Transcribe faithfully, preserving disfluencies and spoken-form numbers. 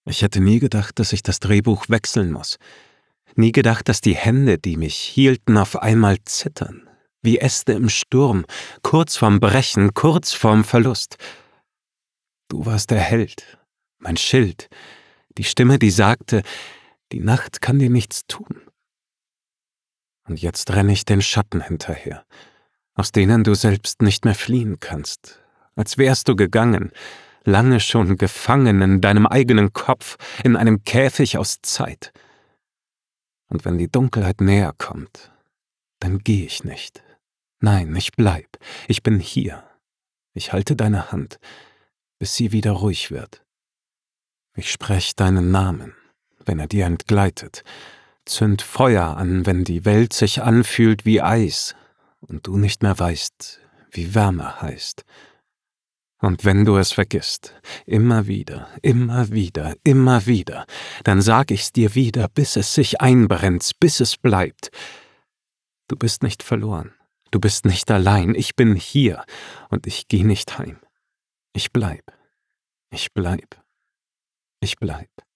Ich hätte nie gedacht, dass ich das Drehbuch wechseln muss. Nie gedacht, dass die Hände, die mich hielten, auf einmal zittern. Wie Äste im Sturm, kurz vorm Brechen, kurz vorm Verlust. Du warst der Held, mein Schild, die Stimme, die sagte, die Nacht kann dir nichts tun. Und jetzt renne ich den Schatten hinterher, aus denen du selbst nicht mehr fliehen kannst, als wärst du gegangen, lange schon gefangen in deinem eigenen Kopf, in einem Käfig aus Zeit. Und wenn die Dunkelheit näher kommt, dann geh ich nicht. Nein, ich bleib. Ich bin hier. Ich halte deine Hand, bis sie wieder ruhig wird. Ich sprech deinen Namen, wenn er dir entgleitet. Zünd Feuer an, wenn die Welt sich anfühlt wie Eis und du nicht mehr weißt, wie Wärme heißt. Und wenn du es vergisst, immer wieder, immer wieder, immer wieder, dann sag ich's dir wieder, bis es sich einbrennt, bis es bleibt. Du bist nicht verloren, du bist nicht allein, ich bin hier und ich geh nicht heim. Ich bleib, ich bleib, ich bleib.